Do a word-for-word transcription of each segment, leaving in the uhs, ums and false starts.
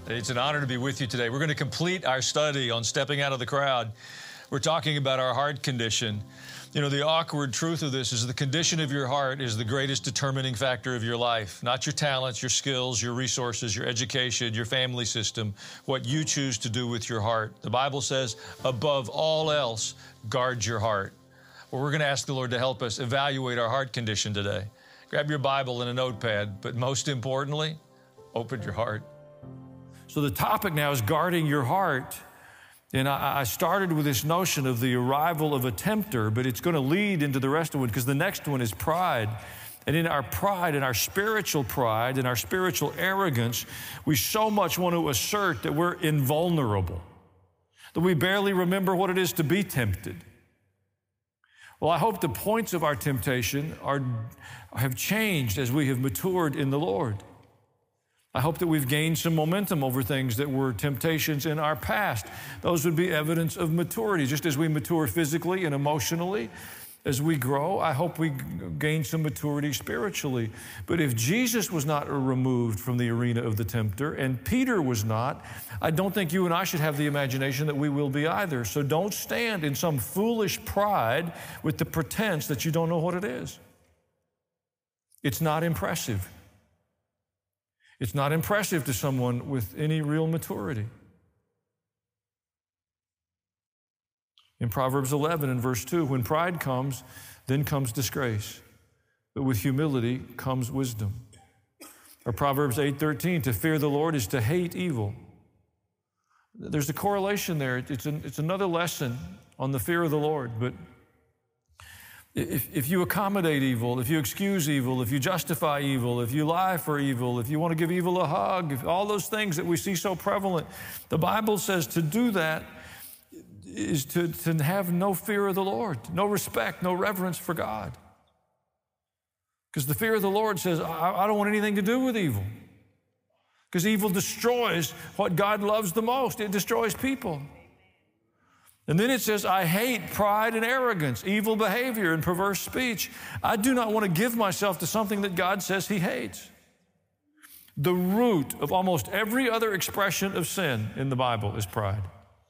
It's an honor to be with you today. We're going to complete our study on stepping out of the crowd. We're talking about our heart condition. You know, the awkward truth of this is the condition of your heart is the greatest determining factor of your life, not your talents, your skills, your resources, your education, your family system, what you choose to do with your heart. The Bible says, above all else, guard your heart. Well, we're going to ask the Lord to help us evaluate our heart condition today. Grab your Bible and a notepad, but most importantly, open your heart. So the topic now is guarding your heart. And I, I started with this notion of the arrival of a tempter, but it's going to lead into the rest of it because the next one is pride. And in our pride, in our spiritual pride, in our spiritual arrogance, we so much want to assert that we're invulnerable, that we barely remember what it is to be tempted. Well, I hope the points of our temptation are, have changed as we have matured in the Lord. I hope that we've gained some momentum over things that were temptations in our past. Those would be evidence of maturity. Just as we mature physically and emotionally, as we grow, I hope we gain some maturity spiritually. But if Jesus was not removed from the arena of the tempter, and Peter was not, I don't think you and I should have the imagination that we will be either. So don't stand in some foolish pride with the pretense that you don't know what it is. It's not impressive. It's not impressive to someone with any real maturity. In Proverbs eleven and verse two, when pride comes, then comes disgrace. But with humility comes wisdom. Or Proverbs eight thirteen, to fear the Lord is to hate evil. There's a correlation there. It's, an, it's another lesson on the fear of the Lord. But If, if you accommodate evil, if you excuse evil, if you justify evil, if you lie for evil, if you want to give evil a hug, if all those things that we see so prevalent, the Bible says to do that is to, to have no fear of the Lord, no respect, no reverence for God. Because the fear of the Lord says, I, I don't want anything to do with evil. Because evil destroys what God loves the most. It destroys people. And then it says, I hate pride and arrogance, evil behavior and perverse speech. I do not want to give myself to something that God says He hates. The root of almost every other expression of sin in the Bible is pride.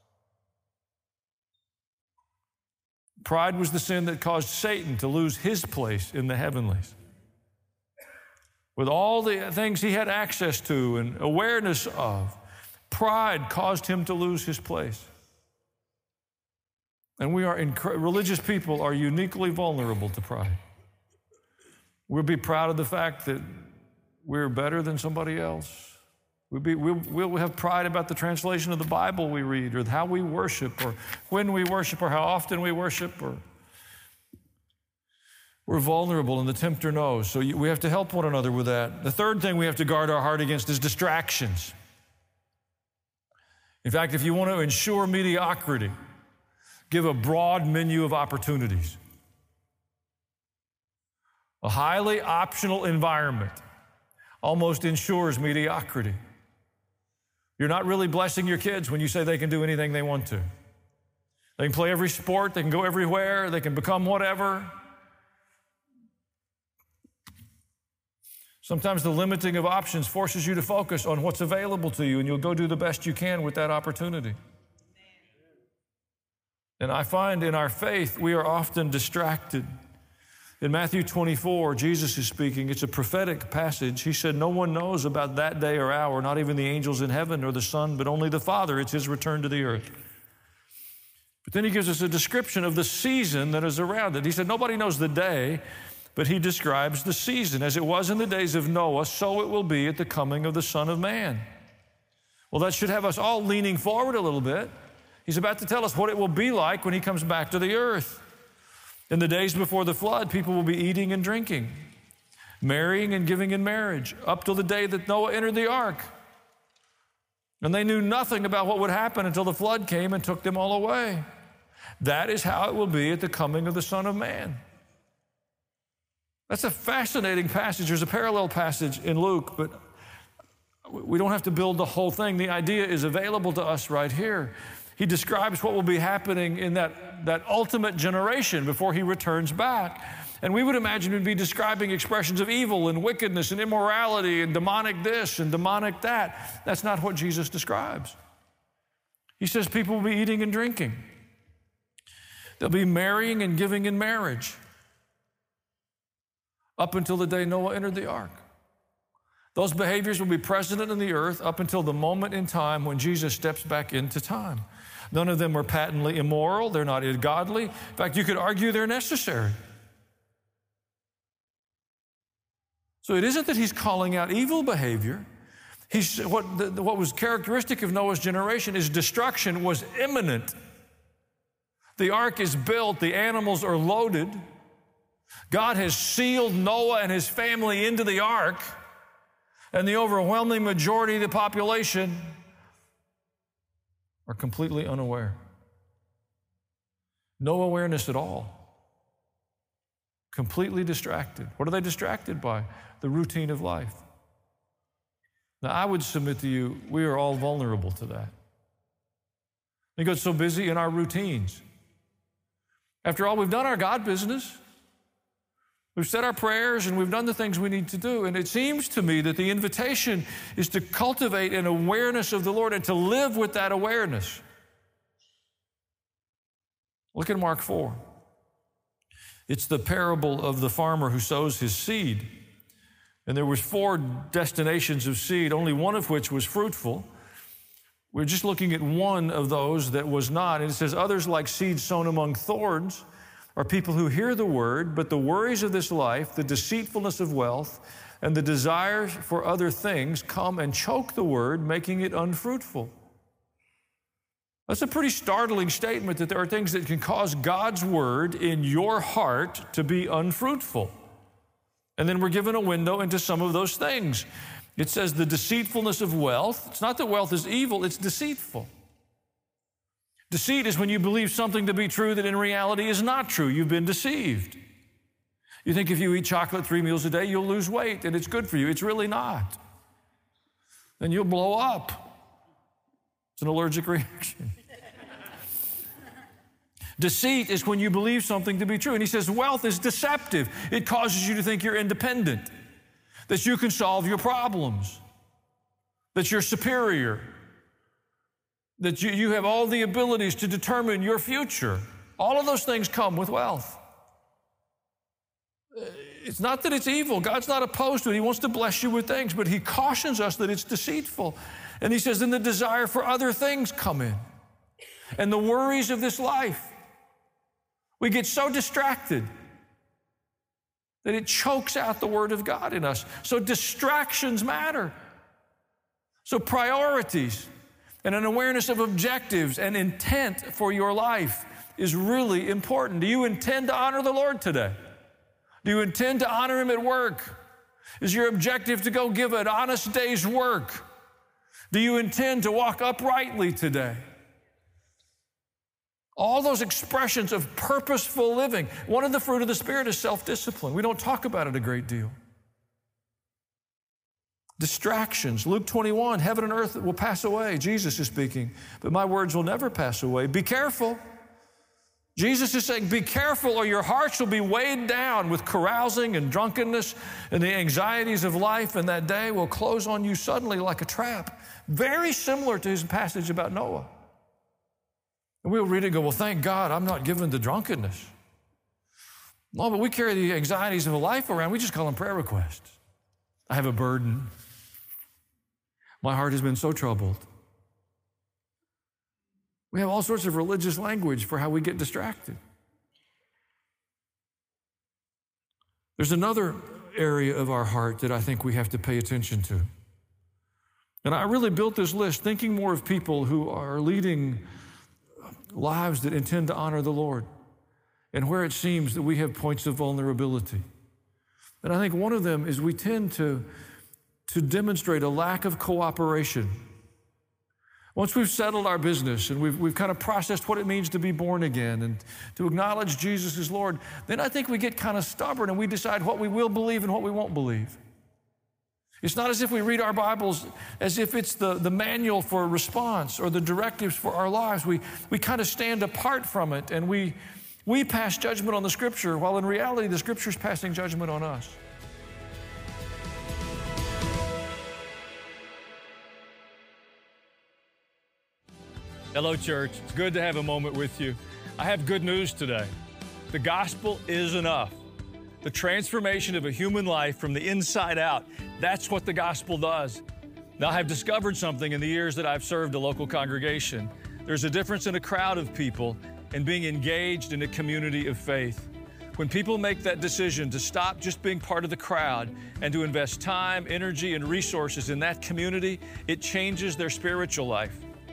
Pride was the sin that caused Satan to lose his place in the heavenlies. With all the things he had access to and awareness of, pride caused him to lose his place. And we are, inc- religious people are uniquely vulnerable to pride. We'll be proud of the fact that we're better than somebody else. We'll, be, we'll, we'll have pride about the translation of the Bible we read, or how we worship, or when we worship, or how often we worship. Or we're vulnerable, and the tempter knows. So we have to help one another with that. The third thing we have to guard our heart against is distractions. In fact, if you want to ensure mediocrity, give a broad menu of opportunities. A highly optional environment almost ensures mediocrity. You're not really blessing your kids when you say they can do anything they want to. They can play every sport, they can go everywhere, they can become whatever. Sometimes the limiting of options forces you to focus on what's available to you, and you'll go do the best you can with that opportunity. And I find in our faith, we are often distracted. In Matthew twenty-four, Jesus is speaking. It's a prophetic passage. He said, no one knows about that day or hour, not even the angels in heaven or the Son, but only the Father. It's His return to the earth. But then He gives us a description of the season that is around it. He said, nobody knows the day, but He describes the season. As it was in the days of Noah, so it will be at the coming of the Son of Man. Well, that should have us all leaning forward a little bit. He's about to tell us what it will be like when He comes back to the earth. In the days before the flood, people will be eating and drinking, marrying and giving in marriage, up till the day that Noah entered the ark. And they knew nothing about what would happen until the flood came and took them all away. That is how it will be at the coming of the Son of Man. That's a fascinating passage. There's a parallel passage in Luke, but we don't have to build the whole thing. The idea is available to us right here. He describes what will be happening in that, that ultimate generation before He returns back. And we would imagine we'd be describing expressions of evil and wickedness and immorality and demonic this and demonic that. That's not what Jesus describes. He says people will be eating and drinking. They'll be marrying and giving in marriage up until the day Noah entered the ark. Those behaviors will be present in the earth up until the moment in time when Jesus steps back into time. None of them are patently immoral. They're not ungodly. In fact, you could argue they're necessary. So it isn't that he's calling out evil behavior. He's, what, the, what was characteristic of Noah's generation is destruction was imminent. The ark is built. The animals are loaded. God has sealed Noah and his family into the ark, and the overwhelming majority of the population are completely unaware. No awareness at all. Completely distracted. What are they distracted by? The routine of life. Now, I would submit to you, we are all vulnerable to that. We get so busy in our routines. After all, we've done our God business. We've said our prayers and we've done the things we need to do. And it seems to me that the invitation is to cultivate an awareness of the Lord and to live with that awareness. Look at Mark four. It's the parable of the farmer who sows his seed. And there was four destinations of seed, only one of which was fruitful. We're just looking at one of those that was not. And it says, others like seed sown among thorns are people who hear the word, but the worries of this life, the deceitfulness of wealth, and the desire for other things come and choke the word, making it unfruitful. That's a pretty startling statement that there are things that can cause God's word in your heart to be unfruitful. And then we're given a window into some of those things. It says the deceitfulness of wealth. It's not that wealth is evil, it's deceitful. Deceit is when you believe something to be true that in reality is not true. You've been deceived. You think if you eat chocolate three meals a day, you'll lose weight and it's good for you. It's really not. Then you'll blow up. It's an allergic reaction. Deceit is when you believe something to be true. And he says wealth is deceptive. It causes you to think you're independent, that you can solve your problems, that you're superior, that you, you have all the abilities to determine your future. All of those things come with wealth. It's not that it's evil. God's not opposed to it. He wants to bless you with things, but he cautions us that it's deceitful. And he says, then the desire for other things come in. And the worries of this life. We get so distracted that it chokes out the word of God in us. So distractions matter. So priorities and an awareness of objectives and intent for your life is really important. Do you intend to honor the Lord today? Do you intend to honor him at work? Is your objective to go give an honest day's work? Do you intend to walk uprightly today? All those expressions of purposeful living. One of the fruit of the Spirit is self-discipline. We don't talk about it a great deal. Distractions. Luke twenty-one, heaven and earth will pass away. Jesus is speaking, but my words will never pass away. Be careful. Jesus is saying, be careful or your hearts will be weighed down with carousing and drunkenness and the anxieties of life, and that day will close on you suddenly like a trap. Very similar to his passage about Noah. And we'll read it and go, well, thank God I'm not given to drunkenness. No, but we carry the anxieties of a life around. We just call them prayer requests. I have a burden. My heart has been so troubled. We have all sorts of religious language for how we get distracted. There's another area of our heart that I think we have to pay attention to. And I really built this list thinking more of people who are leading lives that intend to honor the Lord and where it seems that we have points of vulnerability. And I think one of them is we tend to, to demonstrate a lack of cooperation. Once we've settled our business and we've, we've kind of processed what it means to be born again and to acknowledge Jesus as Lord, then I think we get kind of stubborn and we decide what we will believe and what we won't believe. It's not as if we read our Bibles as if it's the, the manual for a response or the directives for our lives. We, we kind of stand apart from it and we, We pass judgment on the Scripture, while in reality, the Scripture is passing judgment on us. Hello, church. It's good to have a moment with you. I have good news today. The gospel is enough. The transformation of a human life from the inside out, that's what the gospel does. Now, I've discovered something in the years that I've served a local congregation. There's a difference in a crowd of people and being engaged in a community of faith. When people make that decision to stop just being part of the crowd and to invest time, energy, and resources in that community, it changes their spiritual life.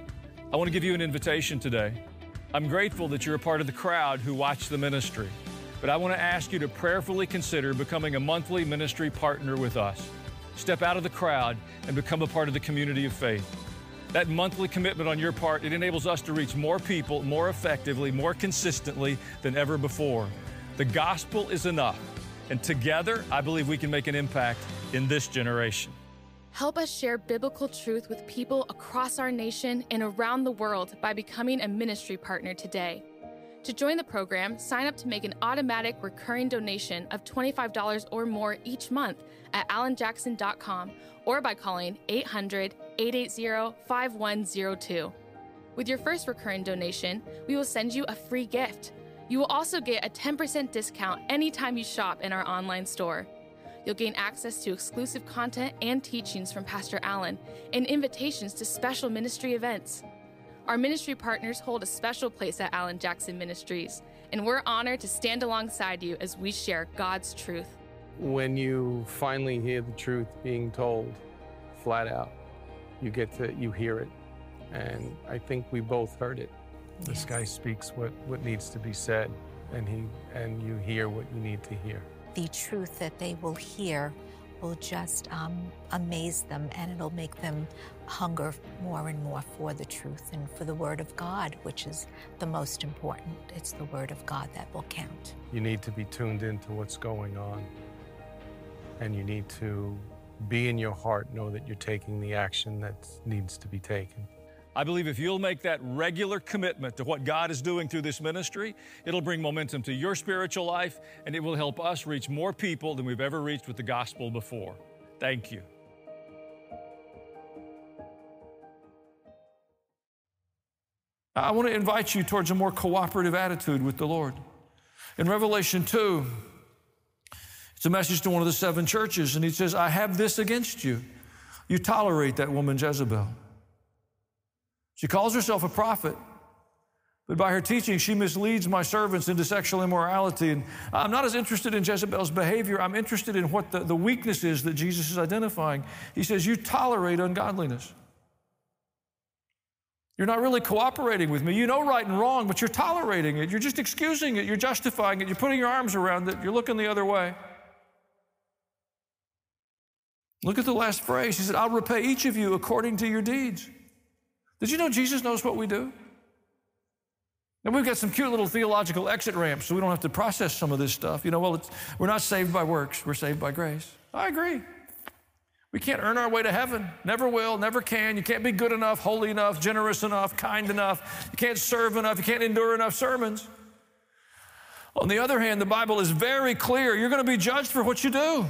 I want to give you an invitation today. I'm grateful that you're a part of the crowd who watch the ministry, but I want to ask you to prayerfully consider becoming a monthly ministry partner with us. Step out of the crowd and become a part of the community of faith. That monthly commitment on your part, it enables us to reach more people more effectively, more consistently than ever before. The gospel is enough, and together, I believe we can make an impact in this generation. Help us share biblical truth with people across our nation and around the world by becoming a ministry partner today. To join the program, sign up to make an automatic recurring donation of twenty-five dollars or more each month at alan jackson dot com or by calling eight hundred, eight eight zero, five one zero two. With your first recurring donation, we will send you a free gift. You will also get a ten percent discount anytime you shop in our online store. You'll gain access to exclusive content and teachings from Pastor Allen and invitations to special ministry events. Our ministry partners hold a special place at Alan Jackson Ministries, and we're honored to stand alongside you as we share God's truth. When you finally hear the truth being told flat out, you get to, you hear it. And I think we both heard it. Yeah. This guy speaks what, what needs to be said, and he and you hear what you need to hear. The truth that they will hear will just um, amaze them, and it'll make them hunger more and more for the truth and for the Word of God, which is the most important. It's the Word of God that will count. You need to be tuned into what's going on, and you need to be in your heart, know that you're taking the action that needs to be taken. I believe if you'll make that regular commitment to what God is doing through this ministry, it'll bring momentum to your spiritual life, and it will help us reach more people than we've ever reached with the gospel before. Thank you. I want to invite you towards a more cooperative attitude with the Lord. In Revelation two, it's a message to one of the seven churches, and he says, I have this against you. You tolerate that woman Jezebel. She calls herself a prophet, but by her teaching, she misleads my servants into sexual immorality. And I'm not as interested in Jezebel's behavior. I'm interested in what the, the weakness is that Jesus is identifying. He says, you tolerate ungodliness. You're not really cooperating with me. You know right and wrong, but you're tolerating it. You're just excusing it. You're justifying it. You're putting your arms around it. You're looking the other way. Look at the last phrase. He said, I'll repay each of you according to your deeds. Did you know Jesus knows what we do? And we've got some cute little theological exit ramps so we don't have to process some of this stuff. You know, well, it's, we're not saved by works. We're saved by grace. I agree. We can't earn our way to heaven. Never will, never can. You can't be good enough, holy enough, generous enough, kind enough. You can't serve enough. You can't endure enough sermons. On the other hand, the Bible is very clear. You're going to be judged for what you do.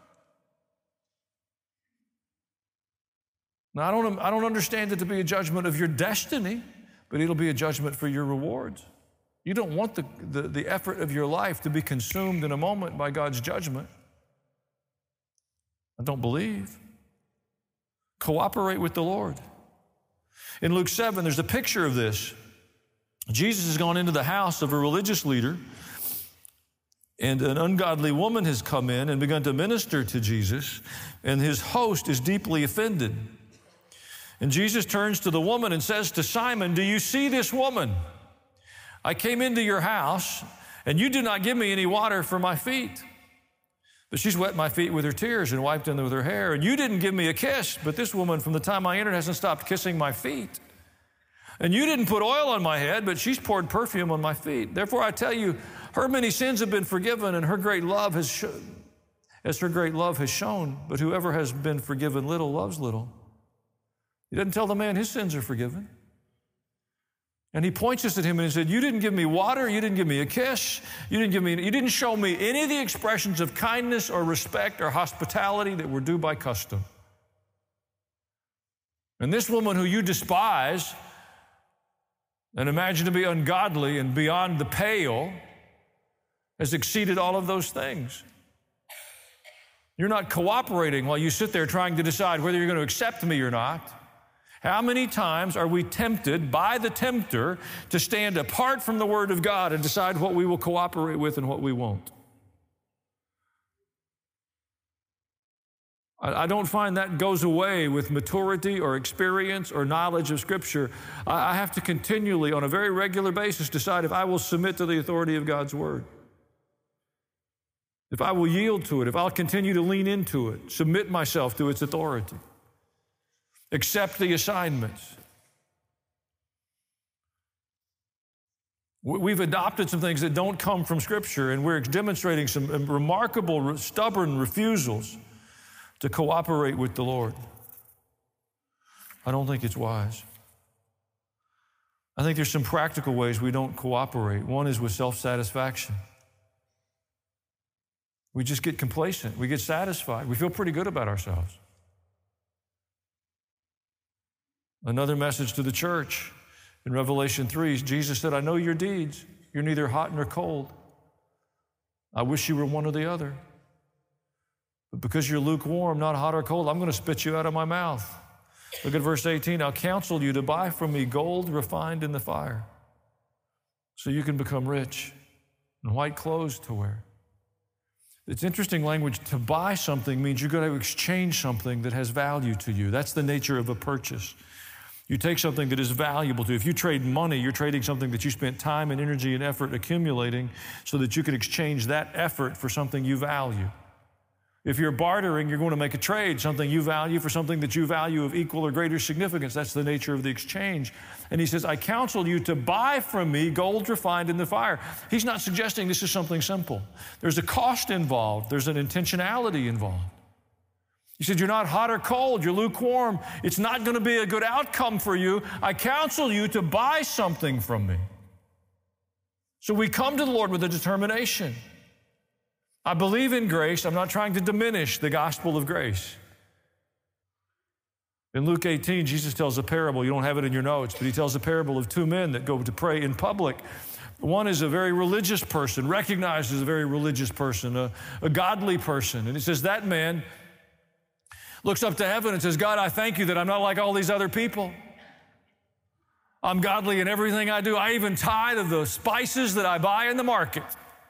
Now, I don't, I don't understand it to be a judgment of your destiny, but it'll be a judgment for your rewards. You don't want the, the, the effort of your life to be consumed in a moment by God's judgment. I don't believe. Cooperate with the Lord. In Luke seven, there's a picture of this. Jesus has gone into the house of a religious leader, and an ungodly woman has come in and begun to minister to Jesus, and his host is deeply offended. And Jesus turns to the woman and says to Simon, do you see this woman? I came into your house, and you did not give me any water for my feet. But she's wet my feet with her tears and wiped them with her hair. And you didn't give me a kiss, but this woman from the time I entered hasn't stopped kissing my feet. And you didn't put oil on my head, but she's poured perfume on my feet. Therefore I tell you, her many sins have been forgiven, and her great love has sh- as her great love has shown. But whoever has been forgiven little loves little. He doesn't tell the man his sins are forgiven. And he points us at him and he said, you didn't give me water, you didn't give me a kiss, you didn't give me, you didn't show me any of the expressions of kindness or respect or hospitality that were due by custom. And this woman who you despise and imagine to be ungodly and beyond the pale has exceeded all of those things. You're not cooperating while you sit there trying to decide whether you're going to accept me or not. How many times are we tempted by the tempter to stand apart from the Word of God and decide what we will cooperate with and what we won't? I don't find that goes away with maturity or experience or knowledge of Scripture. I have to continually, on a very regular basis, decide if I will submit to the authority of God's Word. If I will yield to it, if I'll continue to lean into it, submit myself to its authority. Accept the assignments. We've adopted some things that don't come from Scripture, and we're demonstrating some remarkable, stubborn refusals to cooperate with the Lord. I don't think it's wise. I think there's some practical ways we don't cooperate. One is with self-satisfaction. We just get complacent. We get satisfied. We feel pretty good about ourselves. Another message to the church in Revelation three, Jesus said, I know your deeds. You're neither hot nor cold. I wish you were one or the other. But because you're lukewarm, not hot or cold, I'm going to spit you out of my mouth. Look at verse eighteen. I'll counsel you to buy from me gold refined in the fire so you can become rich and white clothes to wear. It's interesting language. To buy something means you've got to exchange something that has value to you. That's the nature of a purchase. You take something that is valuable to you. If you trade money, you're trading something that you spent time and energy and effort accumulating so that you can exchange that effort for something you value. If you're bartering, you're going to make a trade, something you value for something that you value of equal or greater significance. That's the nature of the exchange. And he says, I counsel you to buy from me gold refined in the fire. He's not suggesting this is something simple. There's a cost involved. There's an intentionality involved. He said, you're not hot or cold, you're lukewarm. It's not going to be a good outcome for you. I counsel you to buy something from me. So we come to the Lord with a determination. I believe in grace. I'm not trying to diminish the gospel of grace. In Luke eighteen, Jesus tells a parable. You don't have it in your notes, but he tells a parable of two men that go to pray in public. One is a very religious person, recognized as a very religious person, a, a godly person. And he says that man looks up to heaven and says, God, I thank you that I'm not like all these other people. I'm godly in everything I do. I even tithe of the spices that I buy in the market.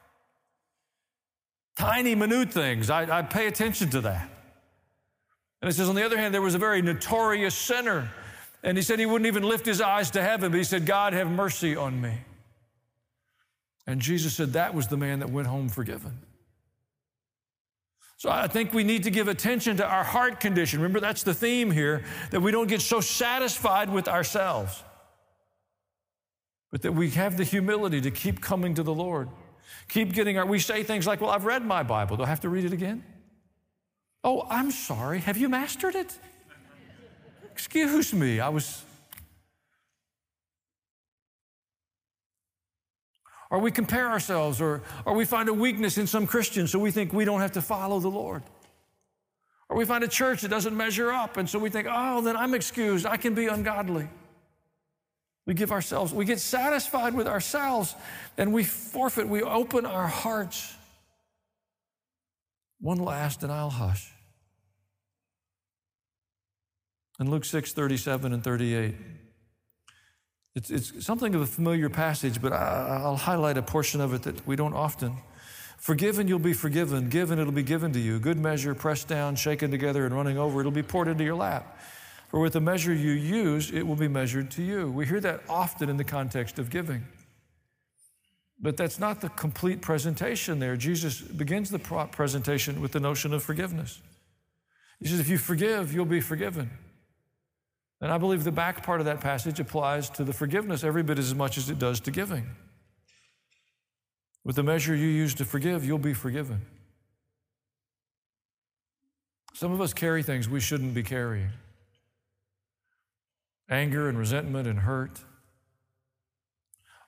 Tiny, minute things. I, I pay attention to that. And it says, on the other hand, there was a very notorious sinner. And he said he wouldn't even lift his eyes to heaven, but he said, God, have mercy on me. And Jesus said that was the man that went home forgiven. So I think we need to give attention to our heart condition. Remember, that's the theme here, that we don't get so satisfied with ourselves, but that we have the humility to keep coming to the Lord. Keep getting our, we say things like, well, I've read my Bible. Do I have to read it again? Oh, I'm sorry. Have you mastered it? Excuse me. I was... Or we compare ourselves, or, or we find a weakness in some Christians, so we think we don't have to follow the Lord. Or we find a church that doesn't measure up, and so we think, oh, then I'm excused. I can be ungodly. We give ourselves, we get satisfied with ourselves, and we forfeit, we open our hearts. One last, and I'll hush. In Luke six, thirty-seven and thirty-eight, It's, it's something of a familiar passage, but I, I'll highlight a portion of it that we don't often. Forgive and you'll be forgiven. Give and it'll be given to you. Good measure, pressed down, shaken together, and running over, it'll be poured into your lap. For with the measure you use, it will be measured to you. We hear that often in the context of giving. But that's not the complete presentation there. Jesus begins the presentation with the notion of forgiveness. He says, if you forgive, you'll be forgiven. And I believe the back part of that passage applies to the forgiveness every bit as much as it does to giving. With the measure you use to forgive, you'll be forgiven. Some of us carry things we shouldn't be carrying. Anger and resentment and hurt.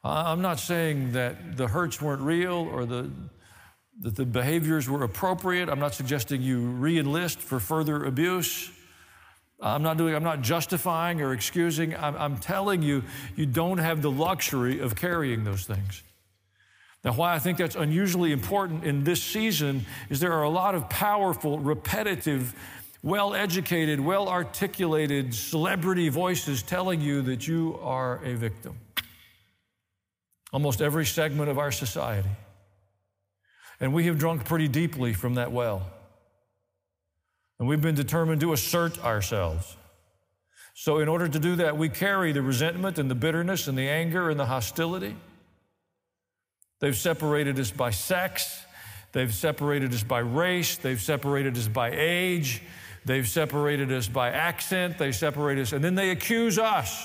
I'm not saying that the hurts weren't real or the, that the behaviors were appropriate. I'm not suggesting you re-enlist for further abuse. I'm not doing, I'm not justifying or excusing. I'm, I'm telling you, you don't have the luxury of carrying those things. Now, why I think that's unusually important in this season is there are a lot of powerful, repetitive, well-educated, well-articulated celebrity voices telling you that you are a victim. Almost every segment of our society. And we have drunk pretty deeply from that well. And we've been determined to assert ourselves. So in order to do that, we carry the resentment and the bitterness and the anger and the hostility. They've separated us by sex. They've separated us by race. They've separated us by age. They've separated us by accent. They separate us, and then they accuse us.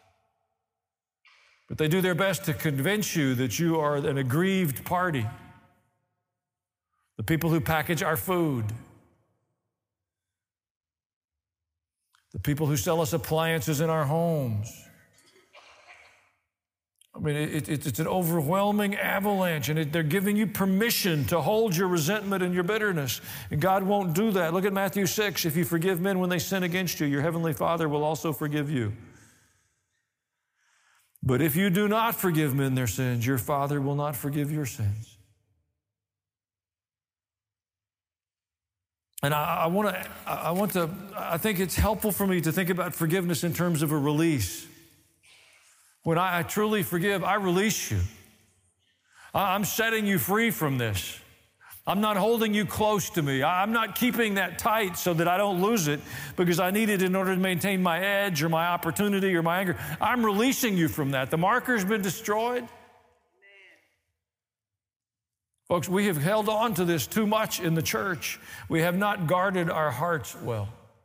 But they do their best to convince you that you are an aggrieved party. The people who package our food. The people who sell us appliances in our homes. I mean, it, it, it's an overwhelming avalanche, and it, they're giving you permission to hold your resentment and your bitterness. And God won't do that. Look at Matthew six. If you forgive men when they sin against you, your heavenly Father will also forgive you. But if you do not forgive men their sins, your Father will not forgive your sins. And I, I want to, I want to, I think it's helpful for me to think about forgiveness in terms of a release. When I, I truly forgive, I release you. I, I'm setting you free from this. I'm not holding you close to me. I, I'm not keeping that tight so that I don't lose it because I need it in order to maintain my edge or my opportunity or my anger. I'm releasing you from that. The marker's been destroyed. Folks, we have held on to this too much in the church. We have not guarded our hearts well.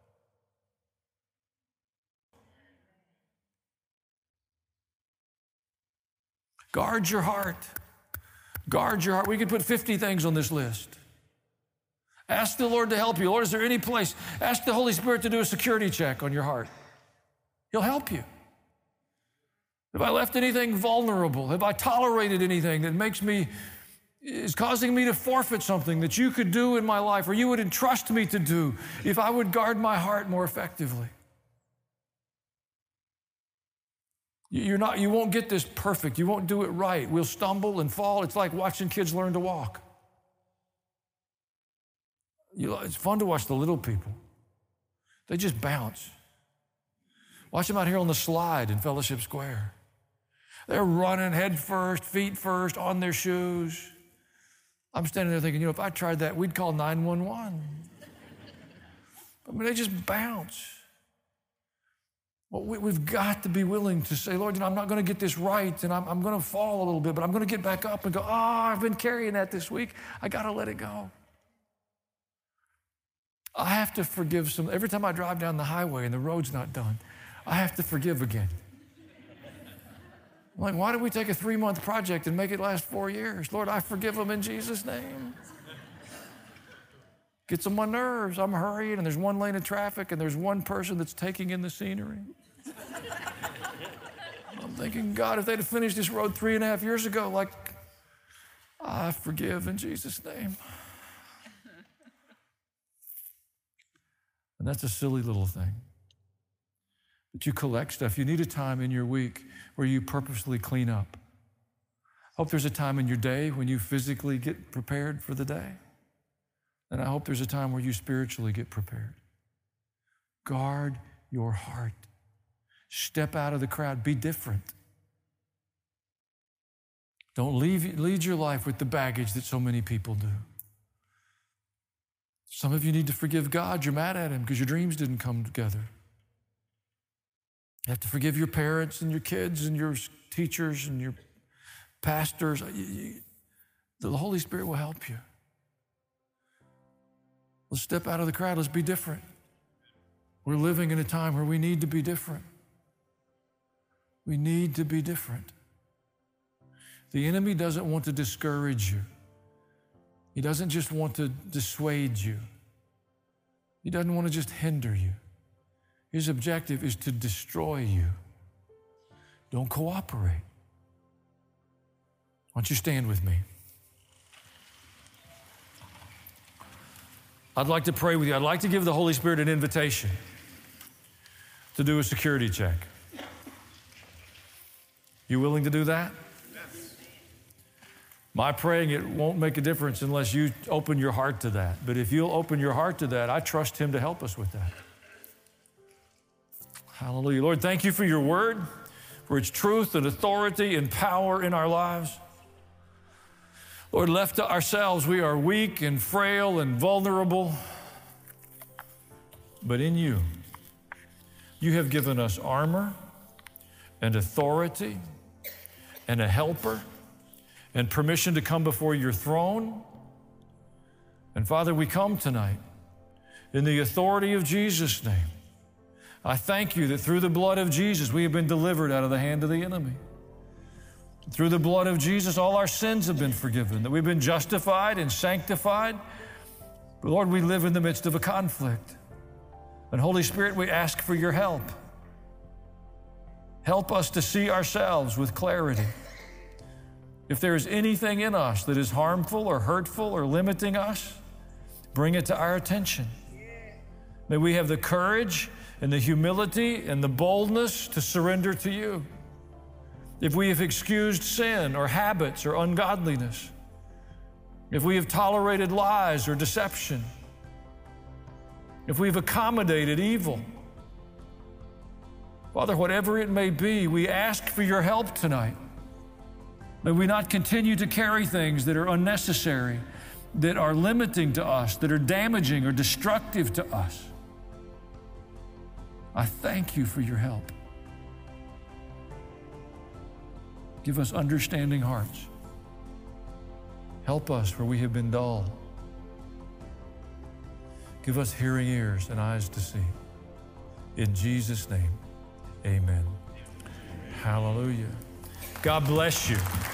Guard your heart. Guard your heart. We could put fifty things on this list. Ask the Lord to help you. Lord, is there any place? Ask the Holy Spirit to do a security check on your heart. He'll help you. Have I left anything vulnerable? Have I tolerated anything that makes me is causing me to forfeit something that you could do in my life or you would entrust me to do if I would guard my heart more effectively? You're not, you won't get this perfect. You won't do it right. We'll stumble and fall. It's like watching kids learn to walk. You know, it's fun to watch the little people. They just bounce. Watch them out here on the slide in Fellowship Square. They're running head first, feet first, on their shoes. I'm standing there thinking, you know, if I tried that, we'd call nine one one. I mean, they just bounce. Well, we, we've got to be willing to say, Lord, you know, I'm not going to get this right, and I'm, I'm going to fall a little bit, but I'm going to get back up and go, oh, I've been carrying that this week. I got to let it go. I have to forgive some. Every time I drive down the highway and the road's not done, I have to forgive again. I'm like, why don't we take a three-month project and make it last four years? Lord, I forgive them in Jesus' name. Gets on my nerves. I'm hurrying, and there's one lane of traffic, and there's one person that's taking in the scenery. I'm thinking, God, if they'd have finished this road three and a half years ago, like, I forgive in Jesus' name. And that's a silly little thing. But you collect stuff. You need a time in your week where you purposely clean up. Hope there's a time in your day when you physically get prepared for the day. And I hope there's a time where you spiritually get prepared. Guard your heart. Step out of the crowd. Be different. Don't leave, lead your life with the baggage that so many people do. Some of you need to forgive God. You're mad at him because your dreams didn't come together. You have to forgive your parents and your kids and your teachers and your pastors. The Holy Spirit will help you. Let's step out of the crowd. Let's be different. We're living in a time where we need to be different. We need to be different. The enemy doesn't want to discourage you. He doesn't just want to dissuade you. He doesn't want to just hinder you. His objective is to destroy you. Don't cooperate. Why don't you stand with me? I'd like to pray with you. I'd like to give the Holy Spirit an invitation to do a security check. You willing to do that? Yes. My praying, it won't make a difference unless you open your heart to that. But if you'll open your heart to that, I trust Him to help us with that. Hallelujah. Lord, thank you for your word, for its truth and authority and power in our lives. Lord, left to ourselves, we are weak and frail and vulnerable. But in you, you have given us armor and authority and a helper and permission to come before your throne. And Father, we come tonight in the authority of Jesus' name. I thank you that through the blood of Jesus, we have been delivered out of the hand of the enemy. Through the blood of Jesus, all our sins have been forgiven, that we've been justified and sanctified. But Lord, we live in the midst of a conflict. And Holy Spirit, we ask for your help. Help us to see ourselves with clarity. If there is anything in us that is harmful or hurtful or limiting us, bring it to our attention. May we have the courage and the humility and the boldness to surrender to you. If we have excused sin or habits or ungodliness, if we have tolerated lies or deception, if we've accommodated evil, Father, whatever it may be, we ask for your help tonight. May we not continue to carry things that are unnecessary, that are limiting to us, that are damaging or destructive to us. I thank you for your help. Give us understanding hearts. Help us where we have been dull. Give us hearing ears and eyes to see. In Jesus' name, amen. Hallelujah. God bless you.